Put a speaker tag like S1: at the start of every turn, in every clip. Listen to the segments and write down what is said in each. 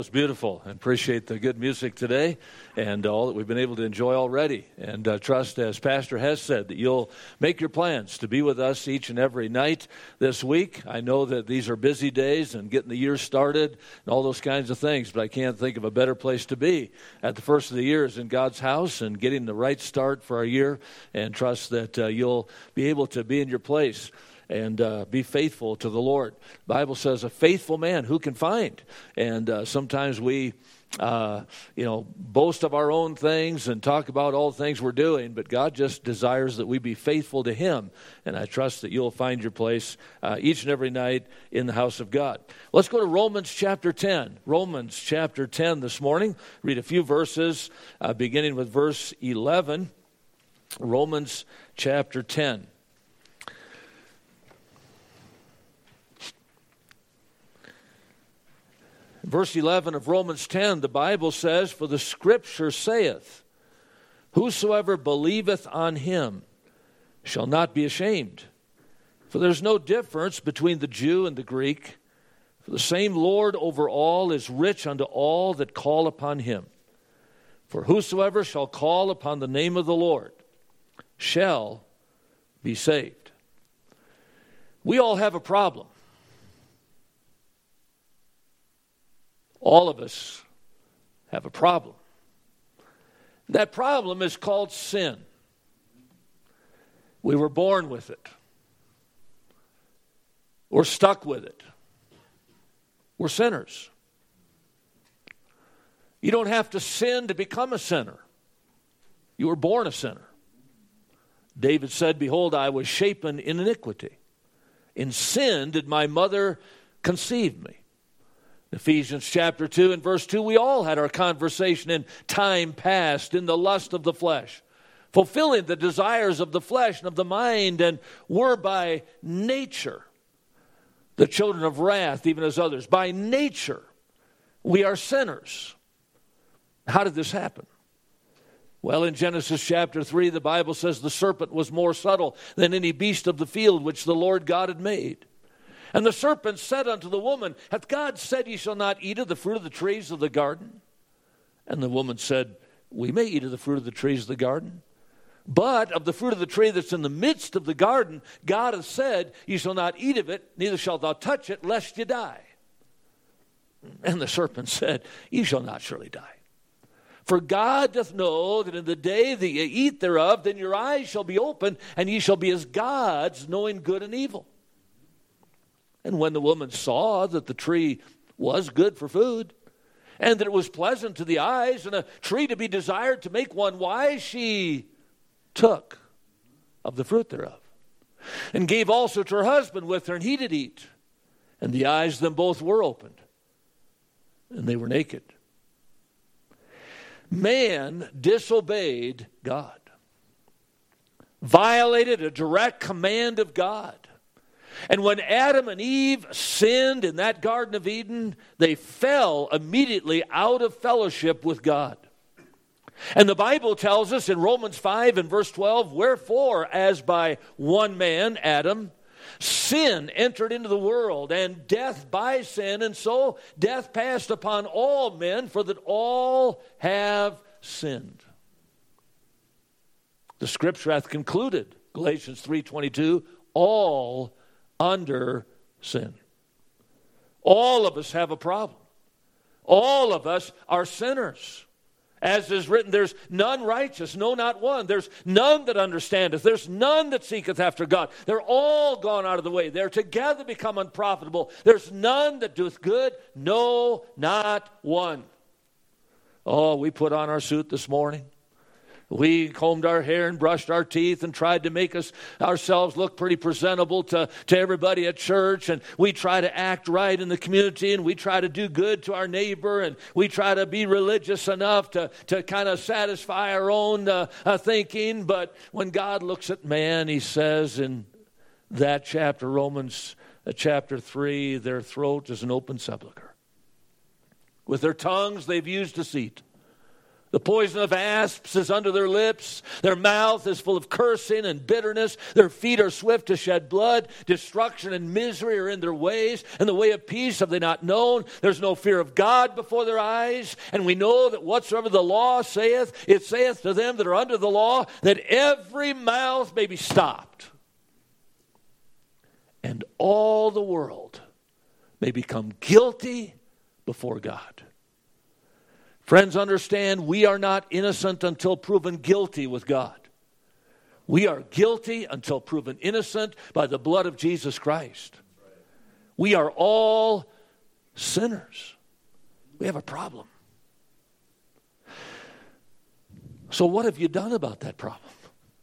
S1: It's beautiful. I appreciate the good music today and all that we've been able to enjoy already. And trust, as Pastor has said, that you'll make your plans to be with us each and every night this week. I know that these are busy days and getting the year started and all those kinds of things, but I can't think of a better place to be at the first of the year is in God's house and getting the right start for our year. And trust that you'll be able to be in your place and be faithful to the Lord. The Bible says, a faithful man who can find? And sometimes we, boast of our own things and talk about all the things we're doing, but God just desires that we be faithful to Him. And I trust that you'll find your place each and every night in the house of God. Let's go to Romans chapter 10. Romans chapter 10 this morning. Read a few verses, beginning with verse 11. Romans chapter 10. Verse 11 of Romans 10, the Bible says, "For the Scripture saith, Whosoever believeth on Him shall not be ashamed. For there is no difference between the Jew and the Greek. For the same Lord over all is rich unto all that call upon Him. For whosoever shall call upon the name of the Lord shall be saved." We all have a problem. All of us have a problem. That problem is called sin. We were born with it. We're stuck with it. We're sinners. You don't have to sin to become a sinner. You were born a sinner. David said, "Behold, I was shapen in iniquity. In sin did my mother conceive me." Ephesians chapter 2 and verse 2, we all had our conversation in time past in the lust of the flesh, fulfilling the desires of the flesh and of the mind, and were by nature the children of wrath, even as others. By nature, we are sinners. How did this happen? Well, in Genesis chapter 3, the Bible says the serpent was more subtle than any beast of the field which the Lord God had made. And the serpent said unto the woman, "Hath God said, Ye shall not eat of the fruit of the trees of the garden?" And the woman said, "We may eat of the fruit of the trees of the garden. But of the fruit of the tree that's in the midst of the garden, God hath said, Ye shall not eat of it, neither shalt thou touch it, lest ye die." And the serpent said, "Ye shall not surely die. For God doth know that in the day that ye eat thereof, then your eyes shall be opened, and ye shall be as gods, knowing good and evil." And when the woman saw that the tree was good for food, and that it was pleasant to the eyes, and a tree to be desired to make one wise, she took of the fruit thereof, and gave also to her husband with her, and he did eat. And the eyes of them both were opened, and they were naked. Man disobeyed God, violated a direct command of God. And when Adam and Eve sinned in that Garden of Eden, they fell immediately out of fellowship with God. And the Bible tells us in Romans 5 and verse 12, "Wherefore, as by one man, Adam, sin entered into the world, and death by sin, and so death passed upon all men, for that all have sinned." The Scripture hath concluded, Galatians 3:22, all under sin. All of us have a problem. All of us are sinners. As is written, there's none righteous, no, not one. There's none that understandeth. There's none that seeketh after God. They're all gone out of the way. They're together become unprofitable. There's none that doeth good, no, not one. Oh, we put on our suit this morning. We combed our hair and brushed our teeth and tried to make ourselves look pretty presentable to everybody at church. And we try to act right in the community, and we try to do good to our neighbor, and we try to be religious enough to kind of satisfy our own thinking. But when God looks at man, He says in that chapter, Romans chapter 3, their throat is an open sepulcher. With their tongues they've used deceit. The poison of asps is under their lips. Their mouth is full of cursing and bitterness. Their feet are swift to shed blood. Destruction and misery are in their ways. And the way of peace have they not known. There's no fear of God before their eyes. And we know that whatsoever the law saith, it saith to them that are under the law, that every mouth may be stopped, and all the world may become guilty before God. Friends, understand, we are not innocent until proven guilty with God. We are guilty until proven innocent by the blood of Jesus Christ. We are all sinners. We have a problem. So what have you done about that problem?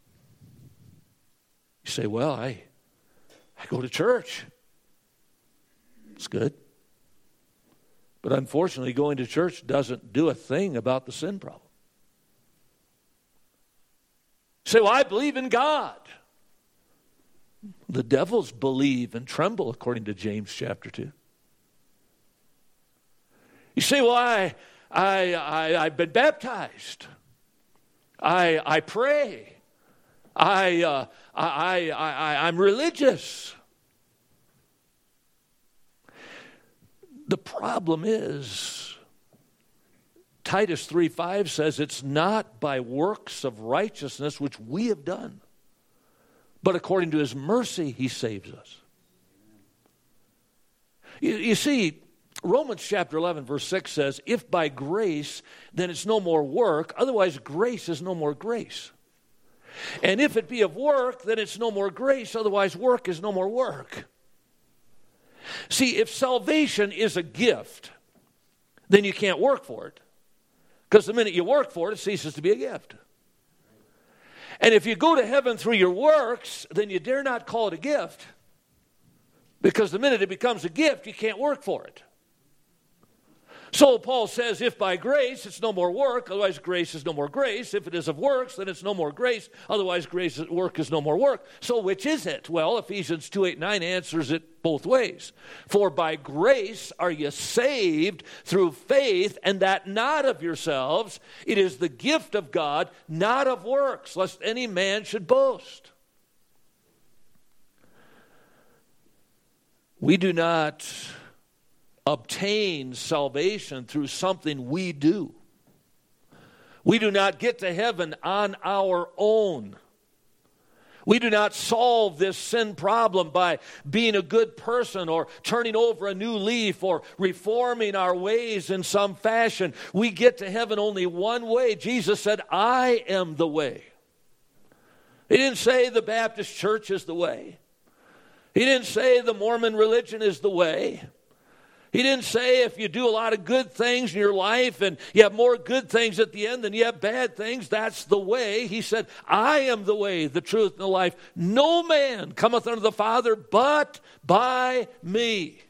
S1: You say, well, I go to church. It's good. But unfortunately, going to church doesn't do a thing about the sin problem. You say, well, I believe in God. The devils believe and tremble, according to James chapter 2. You say, well, I've been baptized. I pray. I'm religious. The problem is, Titus 3:5 says, it's not by works of righteousness which we have done, but according to his mercy he saves us. You see, Romans chapter 11 verse 6 says, if by grace, then it's no more work, otherwise grace is no more grace. And if it be of work, then it's no more grace, otherwise work is no more work. See, if salvation is a gift, then you can't work for it. Because the minute you work for it, it ceases to be a gift. And if you go to heaven through your works, then you dare not call it a gift. Because the minute it becomes a gift, you can't work for it. So Paul says, if by grace, it's no more work, otherwise grace is no more grace. If it is of works, then it's no more grace, otherwise work is no more work. So which is it? Well, Ephesians 2:8-9 answers it both ways. For by grace are you saved through faith, and that not of yourselves. It is the gift of God, not of works, lest any man should boast. We do not obtain salvation through something we do. We do not get to heaven on our own. We do not solve this sin problem by being a good person or turning over a new leaf or reforming our ways in some fashion. We get to heaven only one way. Jesus said, I am the way. He didn't say the Baptist church is the way. He didn't say the Mormon religion is the way. He didn't say if you do a lot of good things in your life and you have more good things at the end than you have bad things, that's the way. He said, I am the way, the truth, and the life. No man cometh unto the Father but by me.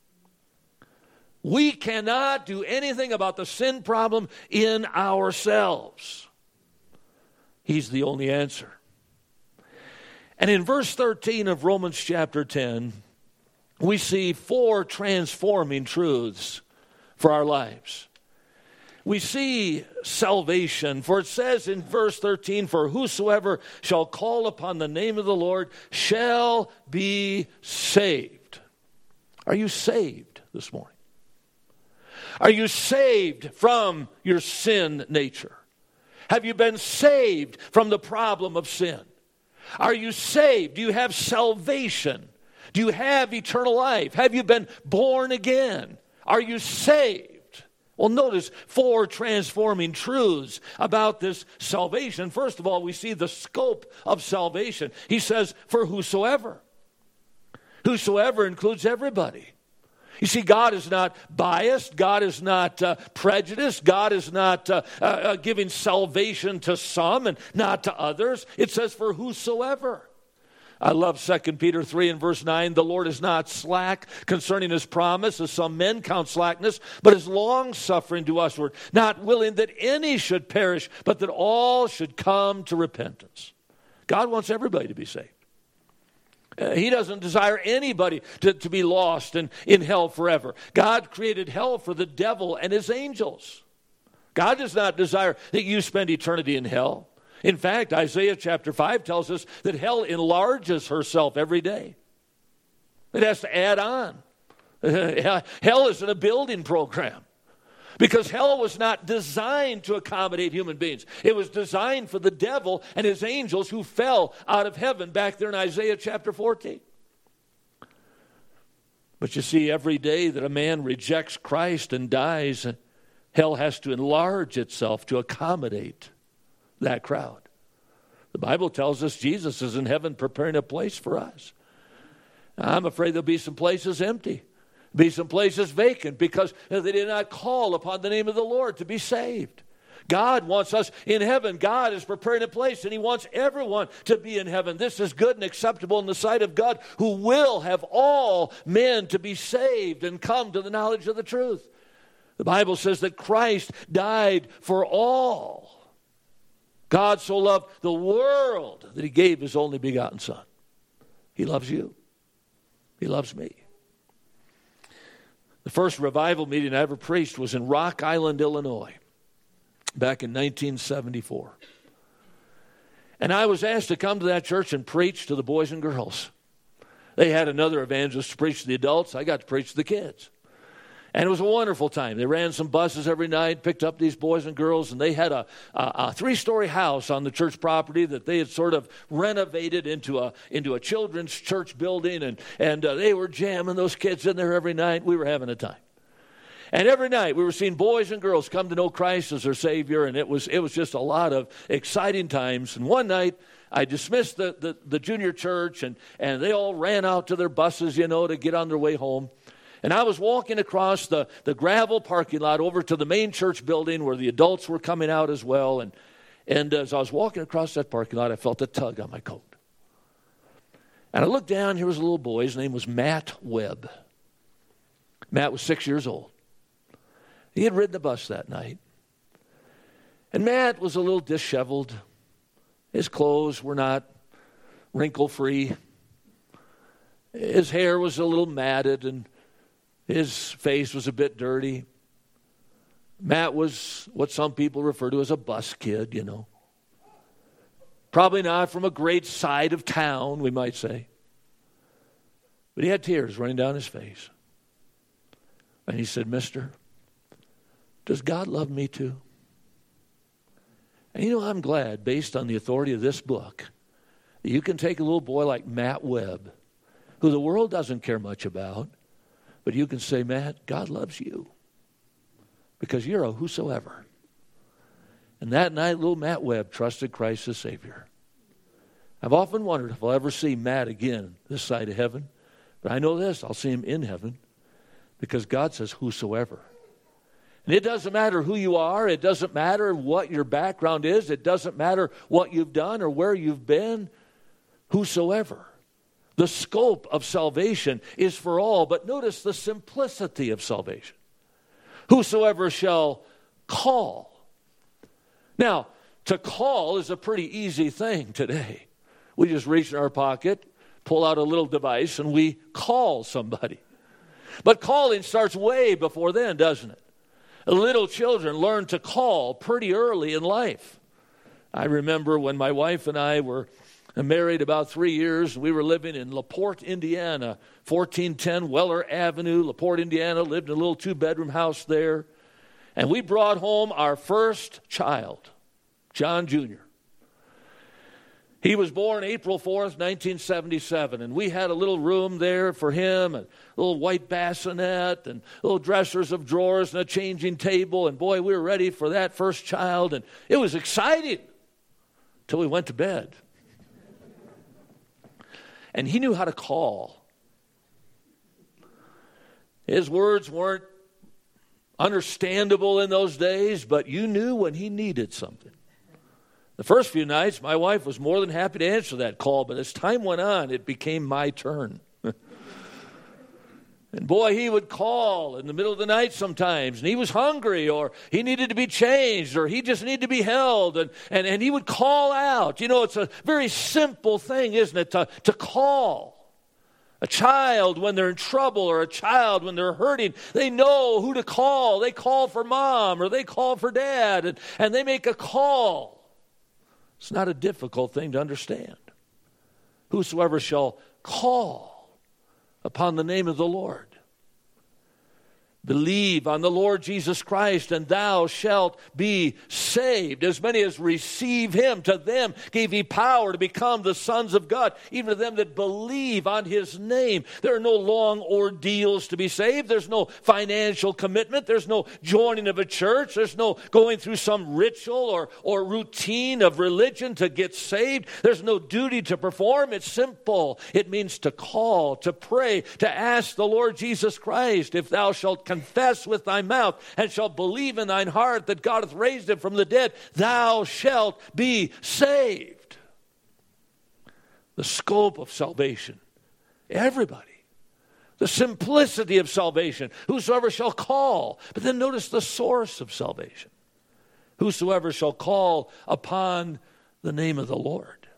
S1: We cannot do anything about the sin problem in ourselves. He's the only answer. And in verse 13 of Romans chapter 10, we see 4 transforming truths for our lives. We see salvation, for it says in verse 13, for whosoever shall call upon the name of the Lord shall be saved. Are you saved this morning? Are you saved from your sin nature? Have you been saved from the problem of sin? Are you saved? Do you have salvation? Do you have eternal life? Have you been born again? Are you saved? Well, notice 4 transforming truths about this salvation. First of all, we see the scope of salvation. He says, for whosoever. Whosoever includes everybody. You see, God is not biased. God is not prejudiced. God is not giving salvation to some and not to others. It says, for whosoever. I love 2 Peter 3 and verse 9. The Lord is not slack concerning his promise, as some men count slackness, but is long-suffering to usward, not willing that any should perish, but that all should come to repentance. God wants everybody to be saved. He doesn't desire anybody to be lost and in hell forever. God created hell for the devil and his angels. God does not desire that you spend eternity in hell. In fact, Isaiah chapter 5 tells us that hell enlarges herself every day. It has to add on. Hell isn't a building program. Because hell was not designed to accommodate human beings. It was designed for the devil and his angels who fell out of heaven back there in Isaiah chapter 14. But you see, every day that a man rejects Christ and dies, hell has to enlarge itself to accommodate that crowd. The Bible tells us Jesus is in heaven preparing a place for us. I'm afraid there'll be some places empty. Be some places vacant because they did not call upon the name of the Lord to be saved. God wants us in heaven. God is preparing a place, and he wants everyone to be in heaven. This is good and acceptable in the sight of God, who will have all men to be saved and come to the knowledge of the truth. The Bible says that Christ died for all. God so loved the world that he gave his only begotten Son. He loves you. He loves me. The first revival meeting I ever preached was in Rock Island, Illinois, back in 1974. And I was asked to come to that church and preach to the boys and girls. They had another evangelist to preach to the adults. I got to preach to the kids. And it was a wonderful time. They ran some buses every night, picked up these boys and girls, and they had a 3-story house on the church property that they had sort of renovated into a children's church building, and they were jamming those kids in there every night. We were having a time. And every night we were seeing boys and girls come to know Christ as their Savior, and it was just a lot of exciting times. And one night I dismissed the junior church, and they all ran out to their buses, to get on their way home. And I was walking across the gravel parking lot over to the main church building where the adults were coming out as well. And as I was walking across that parking lot, I felt a tug on my coat. And I looked down, here was a little boy. His name was Matt Webb. Matt was 6 years old. He had ridden the bus that night. And Matt was a little disheveled. His clothes were not wrinkle-free. His hair was a little matted, and his face was a bit dirty. Matt was what some people refer to as a bus kid, Probably not from a great side of town, we might say. But he had tears running down his face. And he said, "Mister, does God love me too?" And I'm glad, based on the authority of this book, that you can take a little boy like Matt Webb, who the world doesn't care much about, but you can say, "Matt, God loves you because you're a whosoever." And that night, little Matt Webb trusted Christ as Savior. I've often wondered if I'll ever see Matt again this side of heaven. But I know this, I'll see him in heaven because God says whosoever. And it doesn't matter who you are. It doesn't matter what your background is. It doesn't matter what you've done or where you've been. Whosoever. The scope of salvation is for all, but notice the simplicity of salvation. Whosoever shall call. Now, to call is a pretty easy thing today. We just reach in our pocket, pull out a little device, and we call somebody. But calling starts way before then, doesn't it? Little children learn to call pretty early in life. I remember when my wife and I were married about 3 years. We were living in LaPorte, Indiana, 1410 Weller Avenue, LaPorte, Indiana. Lived in a little 2-bedroom house there. And we brought home our first child, John Jr. He was born April 4th, 1977. And we had a little room there for him, and a little white bassinet, and little dressers of drawers, and a changing table. And boy, we were ready for that first child. And it was exciting until we went to bed. And he knew how to call. His words weren't understandable in those days, but you knew when he needed something. The first few nights, my wife was more than happy to answer that call, but as time went on, it became my turn. And boy, he would call in the middle of the night sometimes, and he was hungry, or he needed to be changed, or he just needed to be held, and he would call out. It's a very simple thing, isn't it, to call. A child when they're in trouble or a child when they're hurting, they know who to call. They call for mom or they call for dad, and they make a call. It's not a difficult thing to understand. Whosoever shall call upon the name of the Lord. Believe on the Lord Jesus Christ, and thou shalt be saved. As many as receive him, to them gave he power to become the sons of God, even to them that believe on his name. There are no long ordeals to be saved. There's no financial commitment. There's no joining of a church. There's no going through some ritual or routine of religion to get saved. There's no duty to perform. It's simple. It means to call, to pray, to ask the Lord Jesus Christ. If thou shalt confess with thy mouth and shalt believe in thine heart that God hath raised him from the dead, thou shalt be saved. The scope of salvation. Everybody. The simplicity of salvation. Whosoever shall call. But then notice the source of salvation. Whosoever shall call upon the name of the Lord.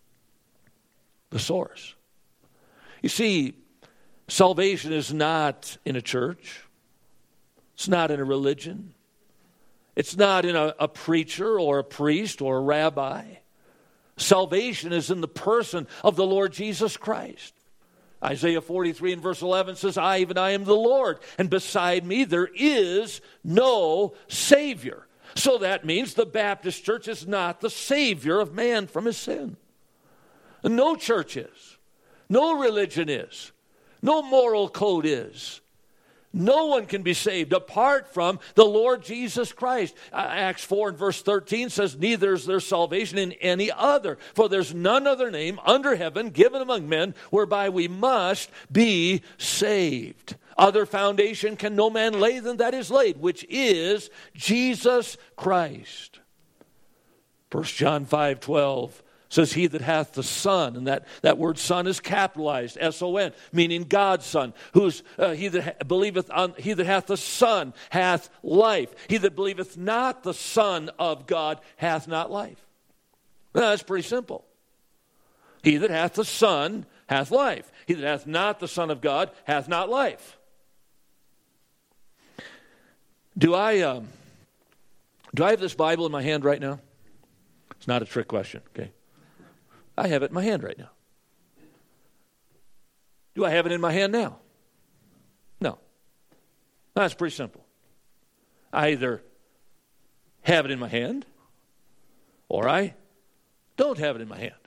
S1: The source. You see, salvation is not in a church. It's not in a religion. It's not in a preacher or a priest or a rabbi. Salvation is in the person of the Lord Jesus Christ. Isaiah 43 and verse 11 says, I, even I am the Lord, and beside me there is no Savior. So that means the Baptist church is not the Savior of man from his sin. And no church is. No religion is. No moral code is. No one can be saved apart from the Lord Jesus Christ. Acts 4 and verse 13 says, neither is there salvation in any other, for there's none other name under heaven given among men whereby we must be saved. Other foundation can no man lay than that is laid, which is Jesus Christ. 1 John 5:12 says, he that hath the Son, and that word Son is capitalized, S-O-N, meaning God's Son. He that believeth on, he that hath the Son hath life. He that believeth not the Son of God hath not life. Now, that's pretty simple. He that hath the Son hath life. He that hath not the Son of God hath not life. Do I have this Bible in my hand right now? It's not a trick question, okay? I have it in my hand right now. Do I have it in my hand now? No. That's pretty simple. I either have it in my hand or I don't have it in my hand.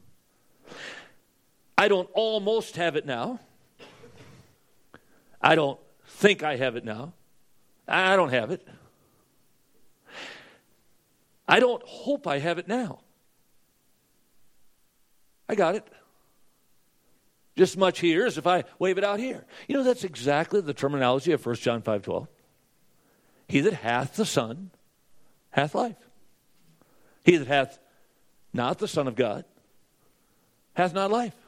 S1: I don't almost have it now. I don't think I have it now. I don't have it. I don't hope I have it now. I got it. Just as much here as if I wave it out here. You know, that's exactly the terminology of 1 John 5:12. He that hath the Son hath life. He that hath not the Son of God hath not life.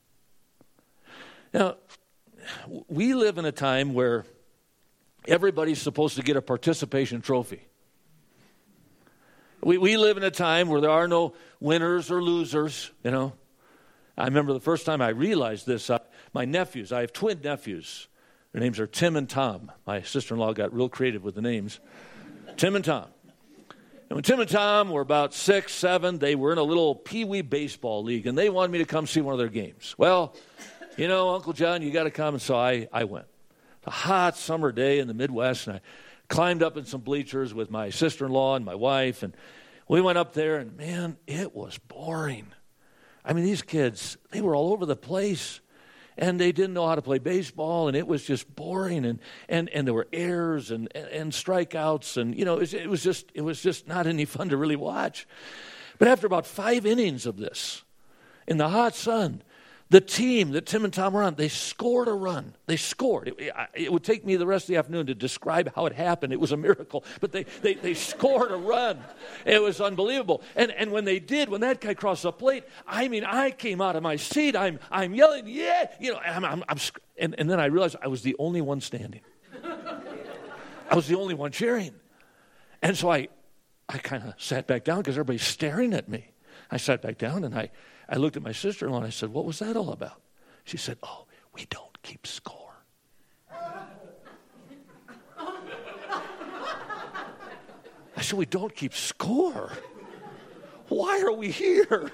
S1: Now, we live in a time where everybody's supposed to get a participation trophy. We live in a time where there are no winners or losers, you know. I remember the first time I realized this, my nephews, I have twin nephews. Their names are Tim and Tom. My sister-in-law got real creative with the names. Tim and Tom. And when Tim and Tom were about 6, 7, they were in a little peewee baseball league, and they wanted me to come see one of their games. Well, you know, Uncle John, you got to come, and so I went. A hot summer day in the Midwest, and I climbed up in some bleachers with my sister-in-law and my wife, and we went up there, and man, it was boring. I mean, these kids, they were all over the place, and they didn't know how to play baseball, and it was just boring, and there were errors and strikeouts, and, you know, it was just not any fun to really watch. But after about 5 innings of this, in the hot sun, the team that Tim and Tom were on, they scored a run. They scored. It would take me the rest of the afternoon to describe how it happened. It was a miracle. But they scored a run. It was unbelievable. And when they did, when that guy crossed the plate, I mean, I came out of my seat. I'm yelling, yeah! You know, and then I realized I was the only one standing. I was the only one cheering. And so I kind of sat back down because everybody's staring at me. I sat back down and I looked at my sister-in-law and I said, what was that all about? She said, oh, We don't keep score. I said, we don't keep score. Why are we here?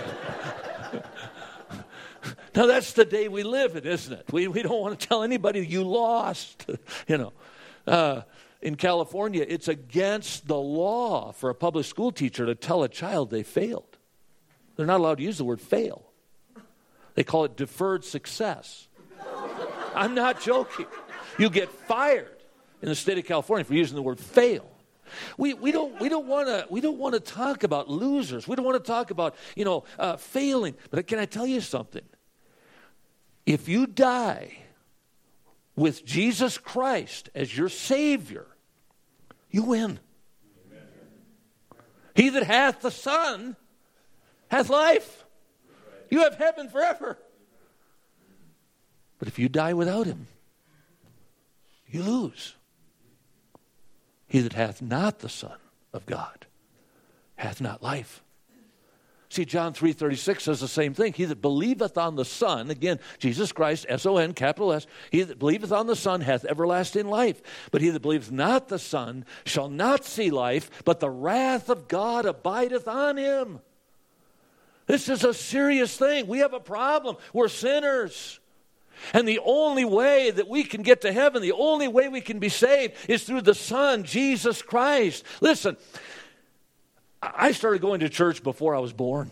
S1: Now, that's the day we live in, isn't it? We don't want to tell anybody you lost. In California, it's against the law for a public school teacher to tell a child they failed. They're not allowed to use the word fail. They call it deferred success. I'm not joking. You get fired in the state of California for using the word fail. We don't want to talk about losers. We don't want to talk about failing. But can I tell you something? If you die with Jesus Christ as your Savior, you win. Amen. He that hath the Son hath life. You have heaven forever. But if you die without him, you lose. He that hath not the Son of God hath not life. See, John 3:36 says the same thing. He that believeth on the Son, again, Jesus Christ, S-O-N, capital S, he that believeth on the Son hath everlasting life. But he that believeth not the Son shall not see life, but the wrath of God abideth on him. This is a serious thing. We have a problem. We're sinners. And the only way that we can get to heaven, the only way we can be saved is through the Son, Jesus Christ. Listen, I started going to church before I was born.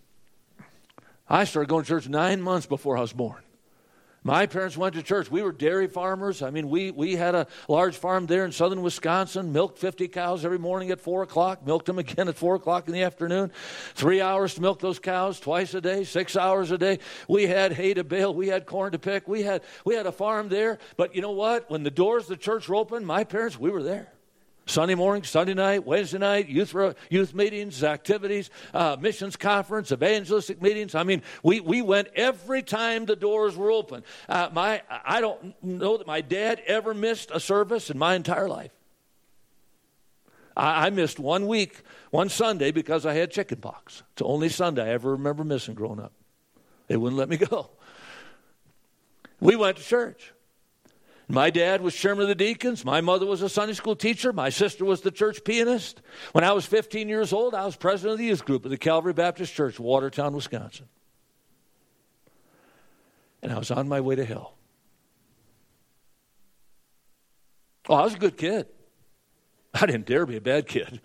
S1: I started going to church 9 months before I was born. My parents went to church. We were dairy farmers. I mean, we had a large farm there in southern Wisconsin, milked 50 cows every morning at 4 o'clock, milked them again at 4 o'clock in the afternoon. 3 hours to milk those cows twice a day, 6 hours a day. We had hay to bale. We had corn to pick. We had a farm there. But you know what? When the doors of the church were open, my parents, we were there. Sunday morning, Sunday night, Wednesday night, youth meetings, activities, missions conference, evangelistic meetings. I mean, we went every time the doors were open. I don't know that my dad ever missed a service in my entire life. I missed 1 week, one Sunday, because I had chicken pox. It's the only Sunday I ever remember missing growing up. They wouldn't let me go. We went to church. My dad was chairman of the deacons. My mother was a Sunday school teacher. My sister was the church pianist. When I was 15 years old, I was president of the youth group at the Calvary Baptist Church, Watertown, Wisconsin. And I was on my way to hell. Oh, I was a good kid. I didn't dare be a bad kid.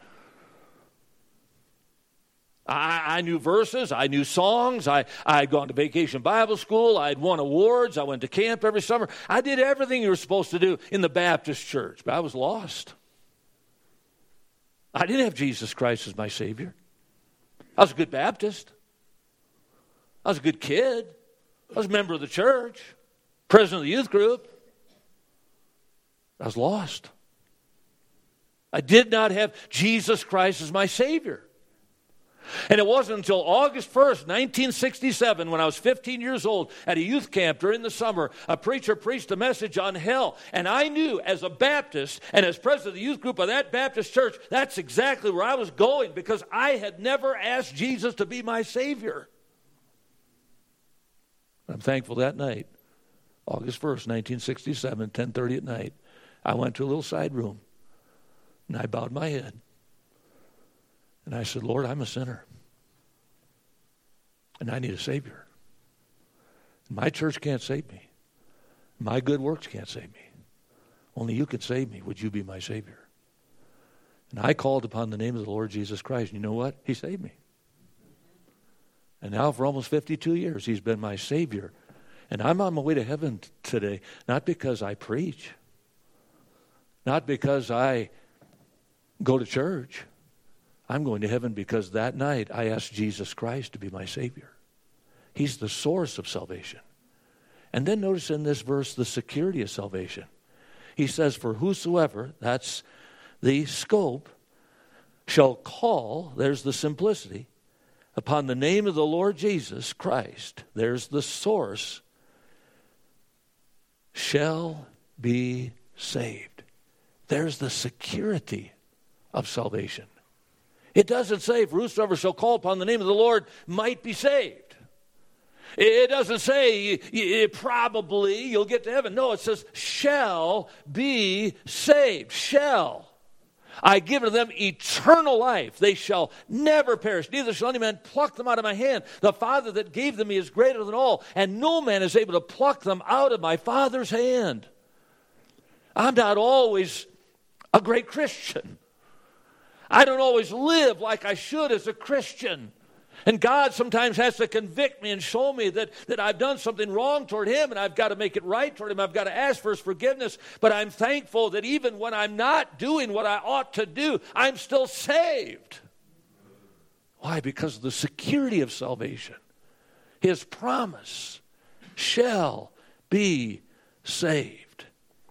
S1: I knew verses. I knew songs. I had gone to vacation Bible school. I had won awards. I went to camp every summer. I did everything you were supposed to do in the Baptist church, but I was lost. I didn't have Jesus Christ as my Savior. I was a good Baptist. I was a good kid. I was a member of the church, president of the youth group. I was lost. I did not have Jesus Christ as my Savior. And it wasn't until August 1st, 1967, when I was 15 years old at a youth camp during the summer, a preacher preached a message on hell. And I knew as a Baptist and as president of the youth group of that Baptist church, that's exactly where I was going, because I had never asked Jesus to be my Savior. I'm thankful that night, August 1st, 1967, 10:30 at night, I went to a little side room and I bowed my head. And I said, Lord, I'm a sinner. And I need a Savior. My church can't save me. My good works can't save me. Only you can save me. Would you be my Savior? And I called upon the name of the Lord Jesus Christ. And you know what? He saved me. And now for almost 52 years, he's been my Savior. And I'm on my way to heaven today, not because I preach, not because I go to church. I'm going to heaven because that night I asked Jesus Christ to be my Savior. He's the source of salvation. And then notice in this verse the security of salvation. He says, for whosoever, that's the scope, shall call, there's the simplicity, upon the name of the Lord Jesus Christ, there's the source, shall be saved. There's the security of salvation. It doesn't say, for whosoever shall call upon the name of the Lord might be saved. It doesn't say probably you'll get to heaven. No, it says shall be saved. Shall. I give to them eternal life. They shall never perish. Neither shall any man pluck them out of my hand. The Father that gave them me is greater than all, and no man is able to pluck them out of my Father's hand. I'm not always a great Christian. I don't always live like I should as a Christian. And God sometimes has to convict me and show me that I've done something wrong toward Him, and I've got to make it right toward Him. I've got to ask for His forgiveness. But I'm thankful that even when I'm not doing what I ought to do, I'm still saved. Why? Because of the security of salvation. His promise shall be saved.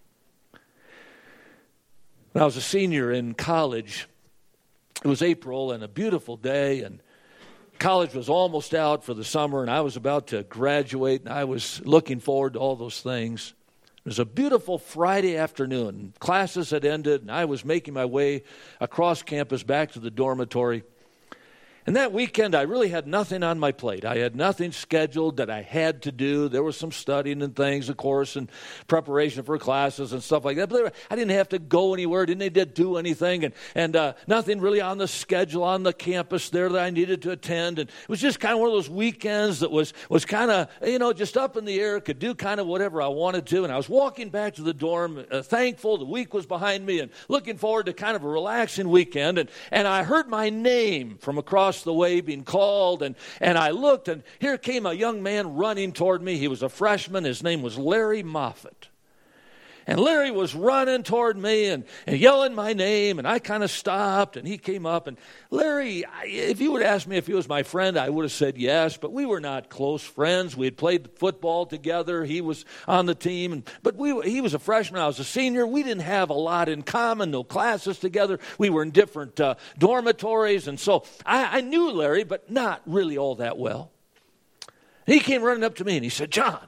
S1: When I was a senior in college, it was April and a beautiful day, and college was almost out for the summer, and I was about to graduate, and I was looking forward to all those things. It was a beautiful Friday afternoon. Classes had ended, and I was making my way across campus back to the dormitory. And that weekend, I really had nothing on my plate. I had nothing scheduled that I had to do. There was some studying and things, of course, and preparation for classes and stuff like that. But I didn't have to go anywhere. Didn't need to do anything. And nothing really on the schedule on the campus there that I needed to attend. And it was just kind of one of those weekends that was kind of, just up in the air. Could do kind of whatever I wanted to. And I was walking back to the dorm, thankful the week was behind me and looking forward to kind of a relaxing weekend. And I heard my name from across the way being called, and I looked, and here came a young man running toward me. He was a freshman. His name was Larry Moffett. And Larry was running toward me and yelling my name, and I kind of stopped, and he came up. And Larry, if you would ask me if he was my friend, I would have said yes, but we were not close friends. We had played football together. He was on the team, but he was a freshman. I was a senior. We didn't have a lot in common, no classes together. We were in different dormitories, and so I knew Larry, but not really all that well. He came running up to me, and he said, "John,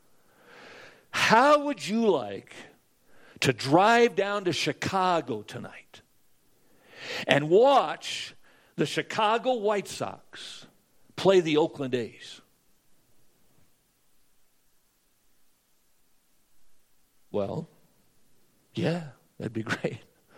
S1: how would you like to drive down to Chicago tonight and watch the Chicago White Sox play the Oakland A's?" Well, yeah, that'd be great.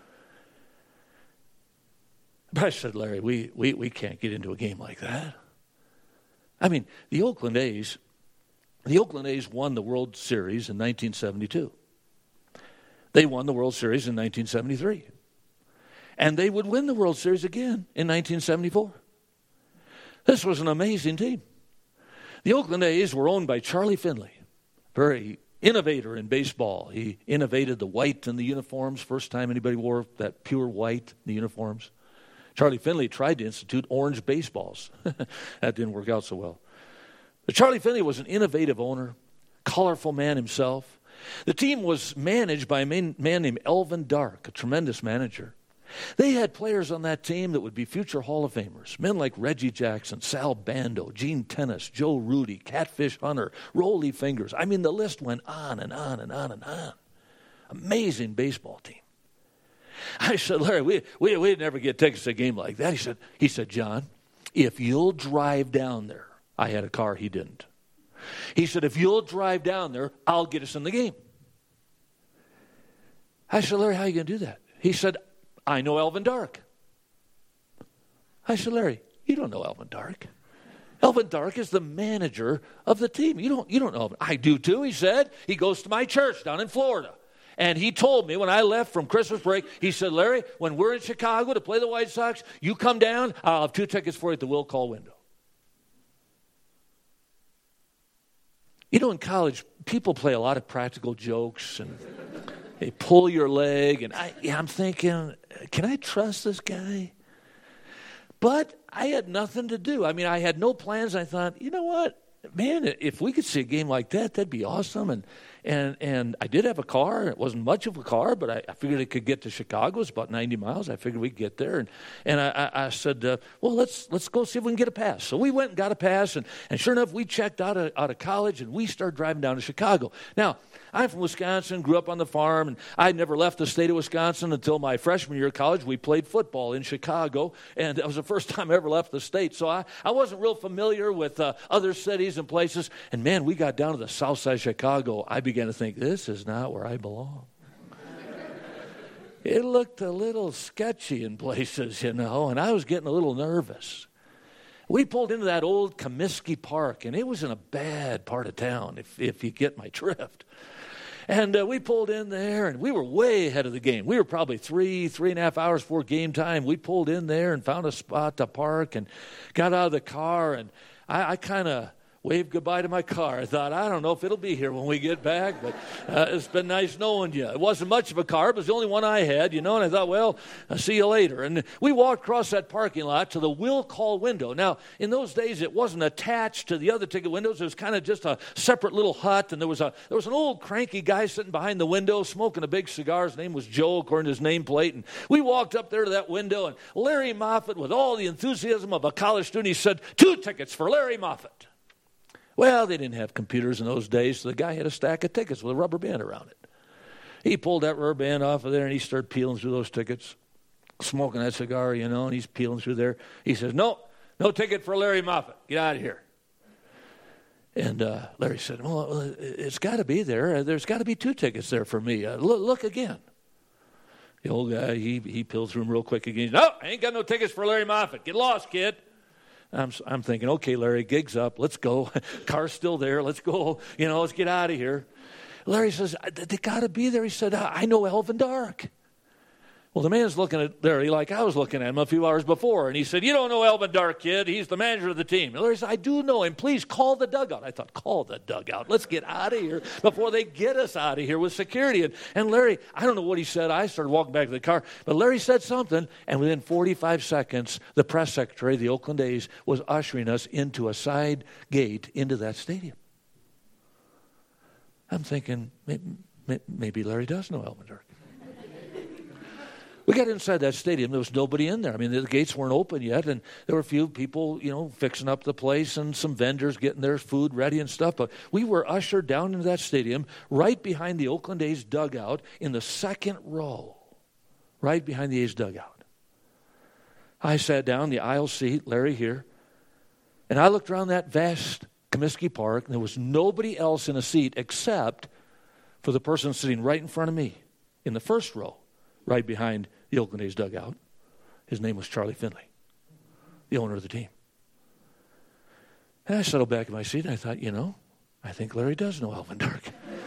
S1: But I said, "Larry, we can't get into a game like that." I mean, the Oakland A's won the World Series in 1972. They won the World Series in 1973. And they would win the World Series again in 1974. This was an amazing team. The Oakland A's were owned by Charlie Finley, very innovator in baseball. He innovated the white in the uniforms, first time anybody wore that pure white in the uniforms. Charlie Finley tried to institute orange baseballs. That didn't work out so well. But Charlie Finley was an innovative owner, colorful man himself. The team was managed by a man named Elvin Dark, a tremendous manager. They had players on that team that would be future Hall of Famers, men like Reggie Jackson, Sal Bando, Gene Tennis, Joe Rudy, Catfish Hunter, Rollie Fingers. I mean, the list went on and on and on and on. Amazing baseball team. I said, "Larry, we'd never get tickets to a game like that." He said, "John, if you'll drive down there." I had a car, he didn't. He said, "If you'll drive down there, I'll get us in the game." I said, "Larry, how are you going to do that?" He said, "I know Elvin Dark." I said, "Larry, you don't know Elvin Dark. Elvin Dark is the manager of the team. You don't know Elvin." "I do too," he said. "He goes to my church down in Florida. And he told me when I left from Christmas break, he said, 'Larry, when we're in Chicago to play the White Sox, you come down, I'll have 2 tickets for you at the will call window.'" In college, people play a lot of practical jokes, and they pull your leg, and I'm thinking, can I trust this guy? But I had nothing to do. I mean, I had no plans. I thought, you know what? Man, if we could see a game like that, that'd be awesome. And I did have a car. It wasn't much of a car, but I figured it could get to Chicago. It's about 90 miles. I figured we'd get there. And I said, well, let's go see if we can get a pass. So we went and got a pass, and sure enough, we checked out of college, and we started driving down to Chicago. Now, I'm from Wisconsin, grew up on the farm, and I'd never left the state of Wisconsin until my freshman year of college. We played football in Chicago, and that was the first time I ever left the state. So I wasn't real familiar with other cities and places. And man, we got down to the south side of Chicago. I began to think, this is not where I belong. It looked a little sketchy in places, and I was getting a little nervous. We pulled into that old Comiskey Park, and it was in a bad part of town, if you get my drift. And we pulled in there, and we were way ahead of the game. We were probably 3.5 hours before game time. We pulled in there and found a spot to park and got out of the car, and I kind of waved goodbye to my car. I thought, I don't know if it'll be here when we get back, but it's been nice knowing you. It wasn't much of a car. It was the only one I had, and I thought, well, I'll see you later. And we walked across that parking lot to the will call window. Now, in those days, it wasn't attached to the other ticket windows. It was kind of just a separate little hut, and there was an old cranky guy sitting behind the window smoking a big cigar. His name was Joe, according to his nameplate. And we walked up there to that window, and Larry Moffat, with all the enthusiasm of a college student, he said, 2 tickets for Larry Moffat. Well, they didn't have computers in those days, so the guy had a stack of tickets with a rubber band around it. He pulled that rubber band off of there, and he started peeling through those tickets, smoking that cigar, and he's peeling through there. He says, no ticket for Larry Moffat. Get out of here. And Larry said, well, it's got to be there. There's got to be 2 tickets there for me. Look again. The old guy, he peeled through them real quick again. No, I ain't got no tickets for Larry Moffat. Get lost, kid. I'm thinking, okay, Larry, gig's up. Let's go. Car's still there. Let's go. Let's get out of here. Larry says, they got to be there. He said, I know Elvin Dark. Well, the man's looking at Larry like I was looking at him a few hours before. And he said, you don't know Elvin Dark, kid. He's the manager of the team. And Larry said, I do know him. Please call the dugout. I thought, call the dugout. Let's get out of here before they get us out of here with security. And Larry, I don't know what he said. I started walking back to the car. But Larry said something. And within 45 seconds, the press secretary of the Oakland A's was ushering us into a side gate into that stadium. I'm thinking, maybe Larry does know Elvin Dark. We got inside that stadium. There was nobody in there. I mean, the gates weren't open yet, and there were a few people, fixing up the place and some vendors getting their food ready and stuff. But we were ushered down into that stadium right behind the Oakland A's dugout in the second row, right behind the A's dugout. I sat down, the aisle seat, Larry here, and I looked around that vast Comiskey Park, and there was nobody else in a seat except for the person sitting right in front of me in the first row, right behind the Oakland A's dugout. His name was Charlie Finley, the owner of the team. And I settled back in my seat, and I thought, I think Larry does know Elvin Dark.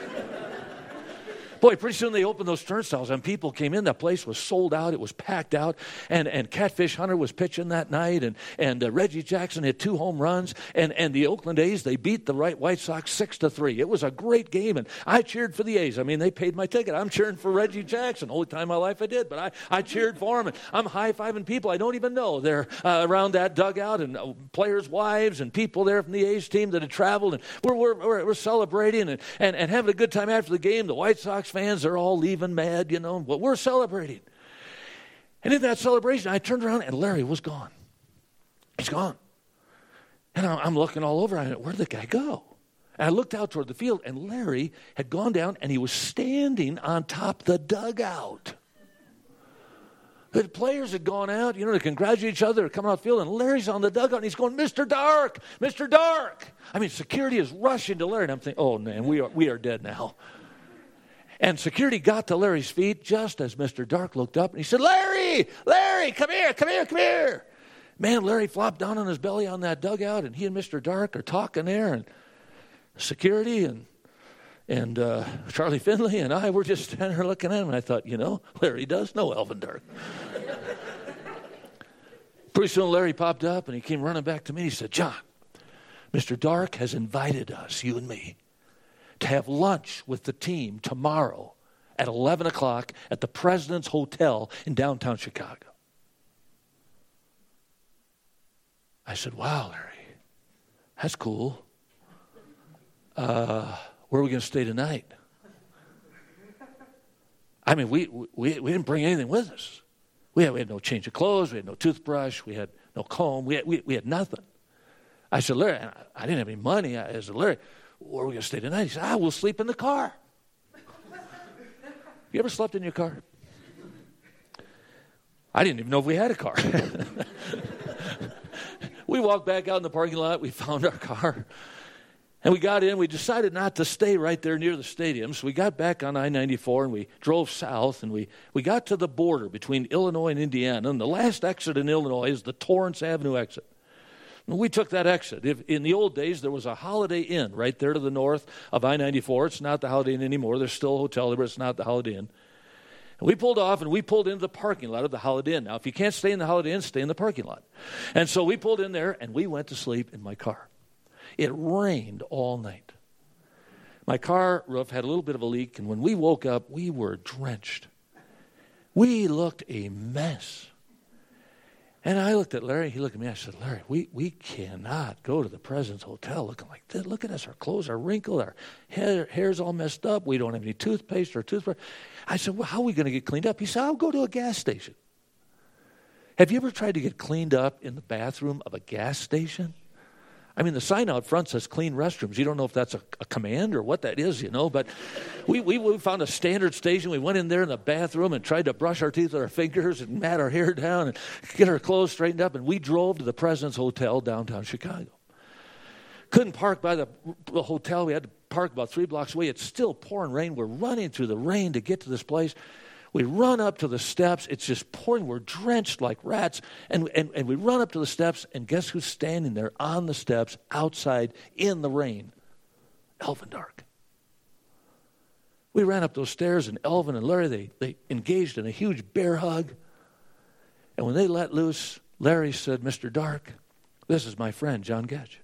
S1: Boy, pretty soon they opened those turnstiles, and people came in. That place was sold out. It was packed out. And Catfish Hunter was pitching that night, and Reggie Jackson hit 2 home runs. And the Oakland A's, they beat the White Sox 6-3. It was a great game, and I cheered for the A's. I mean, they paid my ticket. I'm cheering for Reggie Jackson. Only time in my life I did, but I cheered for him. And I'm high-fiving people I don't even know. They're around that dugout, and players' wives and people there from the A's team that had traveled. And we're celebrating and having a good time after the game. The White Sox fans, they're all leaving mad, but we're celebrating. And in that celebration, I turned around and Larry was gone. He's gone. And I'm looking all over. I went, where'd the guy go? And I looked out toward the field, and Larry had gone down, and he was standing on top of the dugout. The players had gone out, to congratulate each other, coming off the field, and Larry's on the dugout, and he's going, Mr. Dark, Mr. Dark. I mean, security is rushing to Larry, and I'm thinking, oh, man, we are dead now. And security got to Larry's feet just as Mr. Dark looked up, and he said, Larry, come here. Man, Larry flopped down on his belly on that dugout, and he and Mr. Dark are talking there, and security and Charlie Finley and I were just standing there looking at him, and I thought, Larry does know Elvin Dark. Pretty soon Larry popped up, and he came running back to me. He said, John, Mr. Dark has invited us, you and me, to have lunch with the team tomorrow at 11 o'clock at the President's Hotel in downtown Chicago. I said, wow, Larry, that's cool. Where are we going to stay tonight? I mean, we didn't bring anything with us. We had no change of clothes. We had no toothbrush. We had no comb. We had nothing. I said, Larry, I didn't have any money. I said, Larry, where are we going to stay tonight? He said, we'll sleep in the car. You ever slept in your car? I didn't even know if we had a car. We walked back out in the parking lot. We found our car. And we got in. We decided not to stay right there near the stadium. So we got back on I-94 and we drove south. And we got to the border between Illinois and Indiana. And the last exit in Illinois is the Torrance Avenue exit. And we took that exit. In the old days, there was a Holiday Inn right there to the north of I-94. It's not the Holiday Inn anymore. There's still a hotel there, but it's not the Holiday Inn. And we pulled off, and we pulled into the parking lot of the Holiday Inn. Now, if you can't stay in the Holiday Inn, stay in the parking lot. And so we pulled in there, and we went to sleep in my car. It rained all night. My car roof had a little bit of a leak, and when we woke up, we were drenched. We looked a mess. And I looked at Larry. He looked at me. I said, Larry, we cannot go to the President's Hotel looking like this. Look at us. Our clothes are wrinkled. Our hair's all messed up. We don't have any toothpaste or toothbrush. I said, well, how are we going to get cleaned up? He said, I'll go to a gas station. Have you ever tried to get cleaned up in the bathroom of a gas station? I mean, the sign out front says clean restrooms. You don't know if that's a command or what that is, but we found a standard station. We went in there in the bathroom and tried to brush our teeth with our fingers and mat our hair down and get our clothes straightened up, and we drove to the President's Hotel downtown Chicago. Couldn't park by the hotel. We had to park about 3 blocks away. It's still pouring rain. We're running through the rain to get to this place. We run up to the steps. It's just pouring. We're drenched like rats. And we run up to the steps, and guess who's standing there on the steps outside in the rain? Elvin Dark. We ran up those stairs, and Elvin and Larry, they engaged in a huge bear hug. And when they let loose, Larry said, Mr. Dark, this is my friend, John Getch.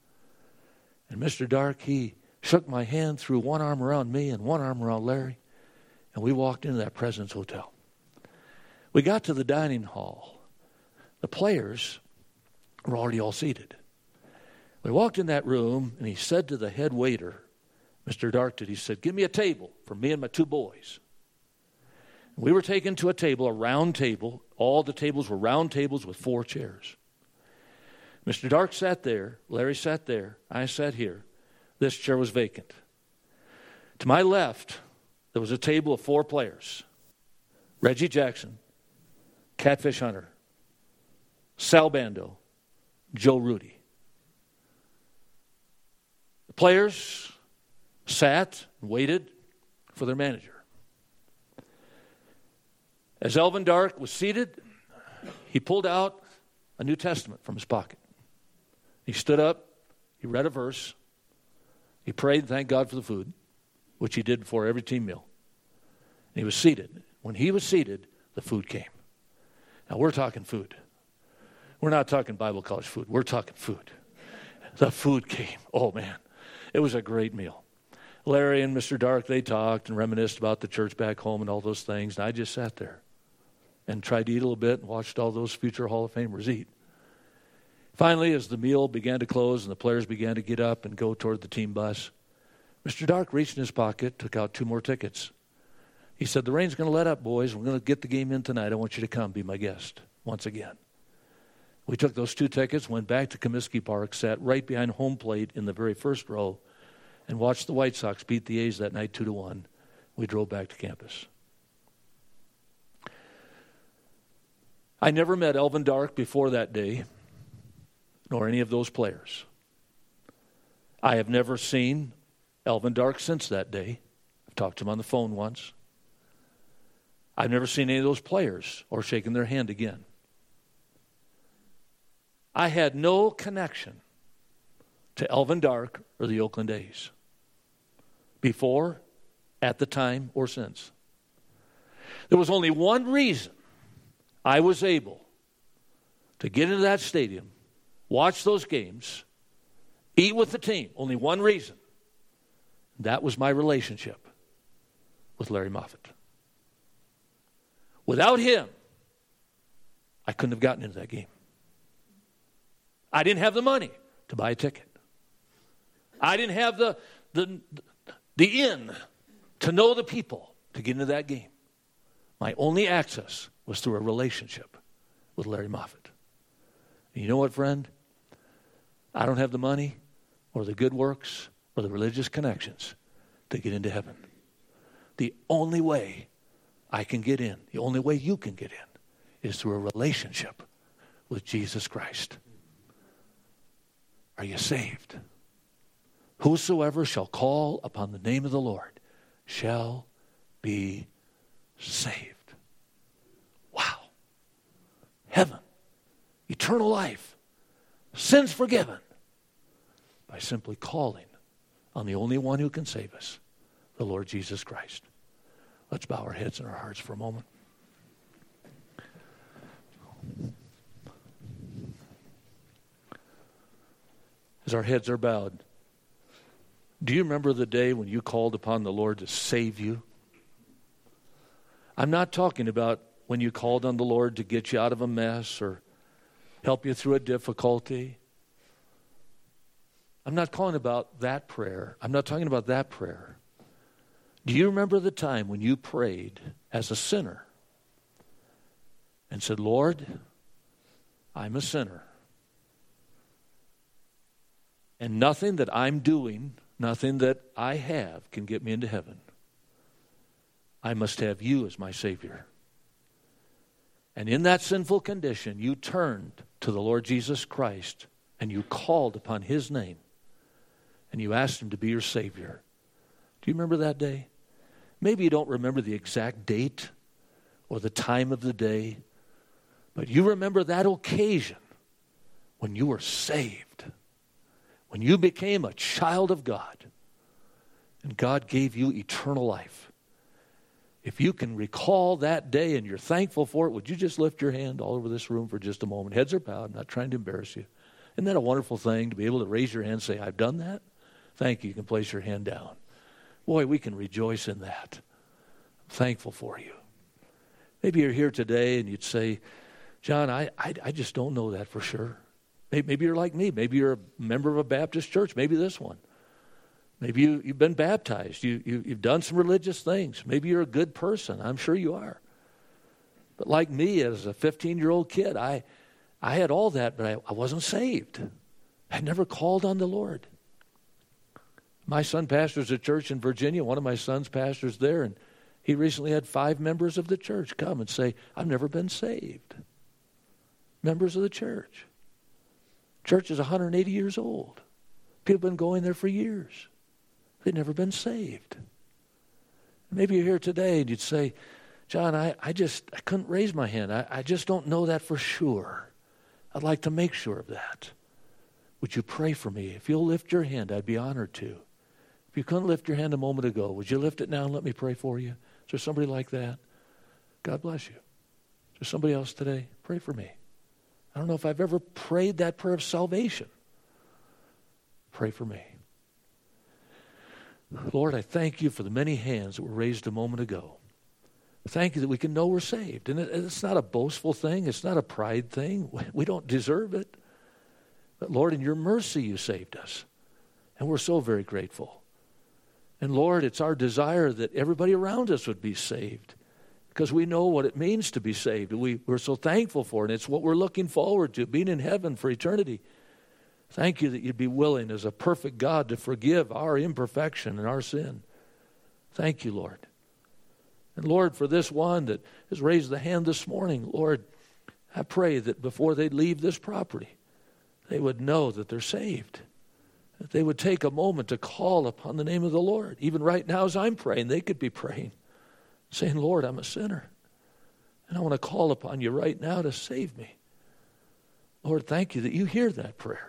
S1: And Mr. Dark, he shook my hand, threw one arm around me and one arm around Larry. And we walked into that President's Hotel. We got to the dining hall. The players were already all seated. We walked in that room, and he said to the head waiter, Mr. Dark did, he said, give me a table for me and my 2 boys. And we were taken to a table, a round table. All the tables were round tables with 4 chairs. Mr. Dark sat there. Larry sat there. I sat here. This chair was vacant. To my left, there was a table of 4 players. Reggie Jackson, Catfish Hunter, Sal Bando, Joe Rudy. The players sat and waited for their manager. As Elvin Dark was seated, he pulled out a New Testament from his pocket. He stood up, he read a verse, he prayed and thanked God for the food, which he did before every team meal. And he was seated. When he was seated, the food came. Now, we're talking food. We're not talking Bible college food. We're talking food. The food came. Oh, man. It was a great meal. Larry and Mr. Dark, they talked and reminisced about the church back home and all those things. And I just sat there and tried to eat a little bit and watched all those future Hall of Famers eat. Finally, as the meal began to close and the players began to get up and go toward the team bus, Mr. Dark reached in his pocket, took out 2 more tickets. He said, the rain's going to let up, boys. We're going to get the game in tonight. I want you to come be my guest once again. We took those 2 tickets, went back to Comiskey Park, sat right behind home plate in the very first row, and watched the White Sox beat the A's that night 2-1. We drove back to campus. I never met Elvin Dark before that day, nor any of those players. I have never seen Elvin Dark since that day. I've talked to him on the phone once. I've never seen any of those players or shaken their hand again. I had no connection to Elvin Dark or the Oakland A's before, at the time, or since. There was only one reason I was able to get into that stadium, watch those games, eat with the team. Only one reason. That was my relationship with Larry Moffitt. Without him, I couldn't have gotten into that game. I didn't have the money to buy a ticket. I didn't have the in to know the people to get into that game. My only access was through a relationship with Larry Moffat. And you know what, friend? I don't have the money or the good works or the religious connections to get into heaven. The only way I can get in, the only way you can get in, is through a relationship with Jesus Christ. Are you saved? Whosoever shall call upon the name of the Lord shall be saved. Wow. Heaven, eternal life, sins forgiven by simply calling on the only one who can save us, the Lord Jesus Christ. Let's bow our heads and our hearts for a moment. As our heads are bowed, do you remember the day when you called upon the Lord to save you? I'm not talking about when you called on the Lord to get you out of a mess or help you through a difficulty. I'm not calling about that prayer. I'm not talking about that prayer. Do you remember the time when you prayed as a sinner and said, Lord, I'm a sinner, and nothing that I'm doing, nothing that I have can get me into heaven. I must have you as my Savior. And in that sinful condition, you turned to the Lord Jesus Christ and you called upon His name and you asked Him to be your Savior. Do you remember that day? Maybe you don't remember the exact date or the time of the day, but you remember that occasion when you were saved, when you became a child of God and God gave you eternal life. If you can recall that day and you're thankful for it, would you just lift your hand all over this room for just a moment? Heads are bowed. I'm not trying to embarrass you. Isn't that a wonderful thing to be able to raise your hand and say, I've done that? Thank you. You can place your hand down. Boy, we can rejoice in that. I'm thankful for you. Maybe you're here today and you'd say, John, I just don't know that for sure. Maybe you're like me. Maybe you're a member of a Baptist church. Maybe this one. Maybe you've been baptized. You've done some religious things. Maybe you're a good person. I'm sure you are. But like me, as a 15-year-old kid, I had all that, but I wasn't saved. I never called on the Lord. My son pastors a church in Virginia. One of my sons pastors there, and he recently had 5 members of the church come and say, I've never been saved. Members of the church. Church is 180 years old. People have been going there for years. They've never been saved. Maybe you're here today and you'd say, John, I couldn't raise my hand. I just don't know that for sure. I'd like to make sure of that. Would you pray for me? If you'll lift your hand, I'd be honored to. If you couldn't lift your hand a moment ago, would you lift it now and let me pray for you? Is there somebody like that? God bless you. Is there somebody else today? Pray for me. I don't know if I've ever prayed that prayer of salvation. Pray for me. Lord, I thank you for the many hands that were raised a moment ago. Thank you that we can know we're saved. And it's not a boastful thing. It's not a pride thing. We don't deserve it. But Lord, in your mercy, you saved us. And we're so very grateful. And Lord, it's our desire that everybody around us would be saved, because we know what it means to be saved. We're so thankful for it. And it's what we're looking forward to, being in heaven for eternity. Thank you that you'd be willing as a perfect God to forgive our imperfection and our sin. Thank you, Lord. And Lord, for this one that has raised the hand this morning, Lord, I pray that before they leave this property, they would know that they're saved. That they would take a moment to call upon the name of the Lord. Even right now as I'm praying, they could be praying, saying, Lord, I'm a sinner. And I want to call upon you right now to save me. Lord, thank you that you hear that prayer.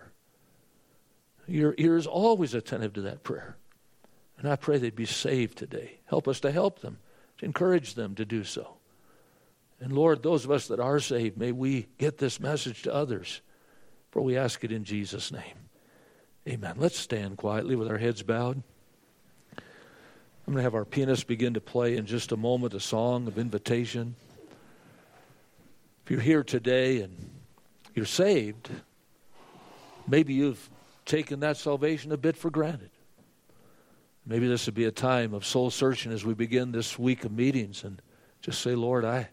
S1: Your ear is always attentive to that prayer. And I pray they'd be saved today. Help us to help them, to encourage them to do so. And Lord, those of us that are saved, may we get this message to others. For we ask it in Jesus' name. Amen. Let's stand quietly with our heads bowed. I'm going to have our pianist begin to play in just a moment a song of invitation. If you're here today and you're saved, maybe you've taken that salvation a bit for granted. Maybe this would be a time of soul searching as we begin this week of meetings, and Just say, Lord, I've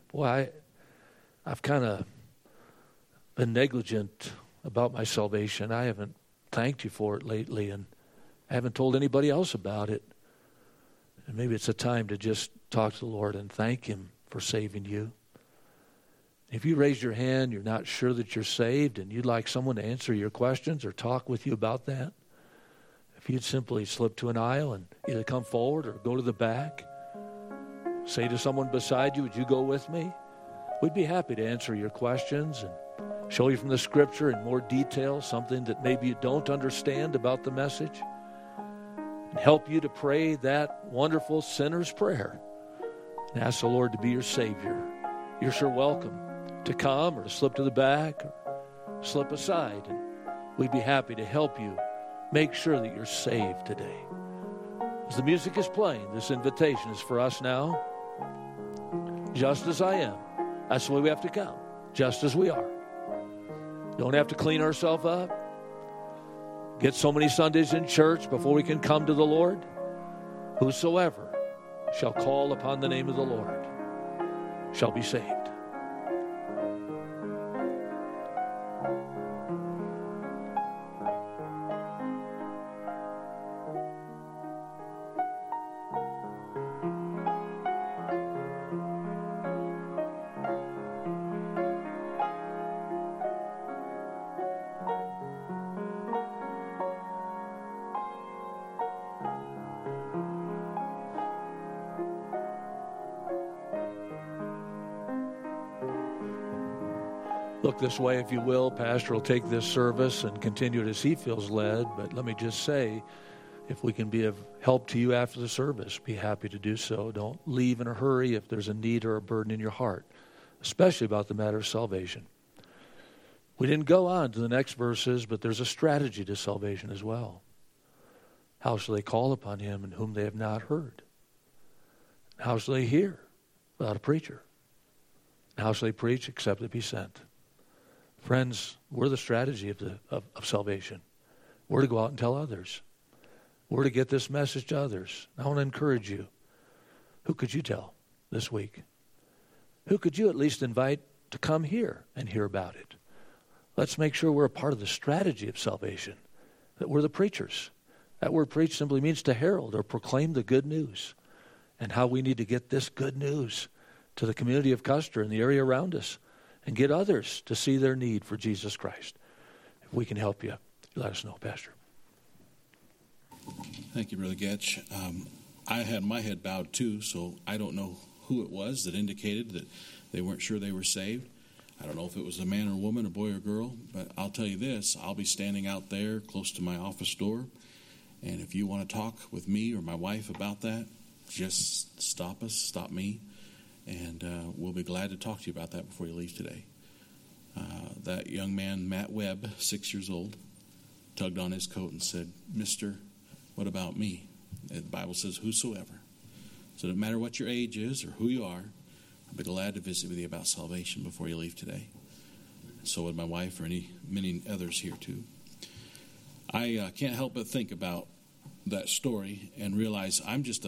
S1: kind of been negligent about my salvation. I haven't thanked you for it lately, and I haven't told anybody else about it. And maybe it's a time to just talk to the Lord and thank him for saving you. If you raise your hand, you're not sure that you're saved, and you'd like someone to answer your questions or talk with you about that, if you'd simply slip to an aisle and either come forward or go to the back, say to someone beside you, would you go with me? We'd be happy to answer your questions and show you from the Scripture in more detail something that maybe you don't understand about the message, and help you to pray that wonderful sinner's prayer and ask the Lord to be your Savior. You're sure welcome to come or to slip to the back or slip aside, and we'd be happy to help you make sure that you're saved today. As the music is playing, this invitation is for us now. Just as I am. That's the way we have to come. Just as we are. Don't have to clean ourselves up. Get so many Sundays in church before we can come to the Lord. Whosoever shall call upon the name of the Lord shall be saved. Look this way, if you will. Pastor will take this service and continue it as he feels led. But let me just say, if we can be of help to you after the service, be happy to do so. Don't leave in a hurry if there's a need or a burden in your heart, especially about the matter of salvation. We didn't go on to the next verses, but there's a strategy to salvation as well. How shall they call upon him in whom they have not heard? How shall they hear without a preacher? How shall they preach except they be sent? Friends, we're the strategy of salvation. We're to go out and tell others. We're to get this message to others. I want to encourage you. Who could you tell this week? Who could you at least invite to come here and hear about it? Let's make sure we're a part of the strategy of salvation, that we're the preachers. That word preach simply means to herald or proclaim the good news, and how we need to get this good news to the community of Custer and the area around us, and get others to see their need for Jesus Christ. If we can help you, let us know, Pastor.
S2: Thank you, Brother Getch. I had my head bowed too, so I don't know who it was that indicated that they weren't sure they were saved. I don't know if it was a man or woman, a boy or girl, but I'll tell you this, I'll be standing out there close to my office door, and if you want to talk with me or my wife about that, just stop me, and we'll be glad to talk to you about that before you leave today. That young man, Matt Webb, 6 years old, tugged on his coat and said, "Mister, what about me?" The Bible says, "Whosoever." So no matter what your age is or who you are, I'll be glad to visit with you about salvation before you leave today. So would my wife or many others here too. I can't help but think about that story and realize I'm just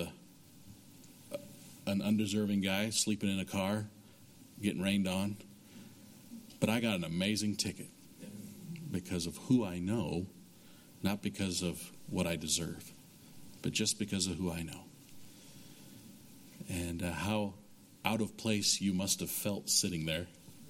S2: an undeserving guy sleeping in a car, getting rained on. But I got an amazing ticket because of who I know, not because of what I deserve, but just because of who I know. And how out of place you must have felt sitting there.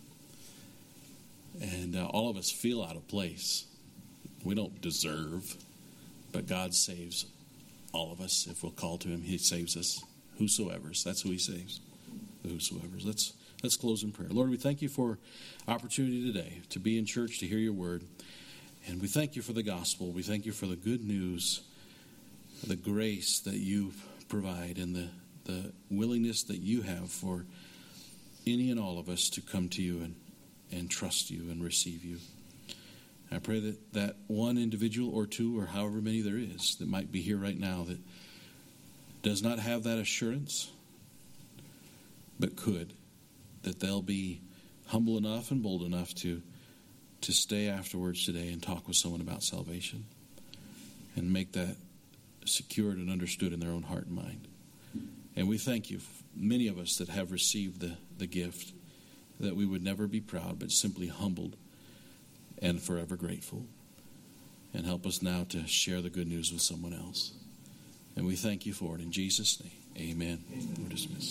S2: And all of us feel out of place. We don't deserve, but God saves all of us. If we'll call to him, he saves us. Whosoever's, that's who he saves. The whosoever's. Let's close in prayer. Lord, we thank you for opportunity today to be in church, to hear your word. And we thank you for the gospel. We thank you for the good news, the grace that you provide, and the willingness that you have for any and all of us to come to you and trust you and receive you. I pray that one individual or two or however many there is that might be here right now that does not have that assurance but could, that they'll be humble enough and bold enough to stay afterwards today and talk with someone about salvation and make that secured and understood in their own heart and mind. And we thank you, many of us that have received the gift, that we would never be proud, but simply humbled and forever grateful. And help us now to share the good news with someone else. And we thank you for it. In Jesus' name, amen. We're dismissed.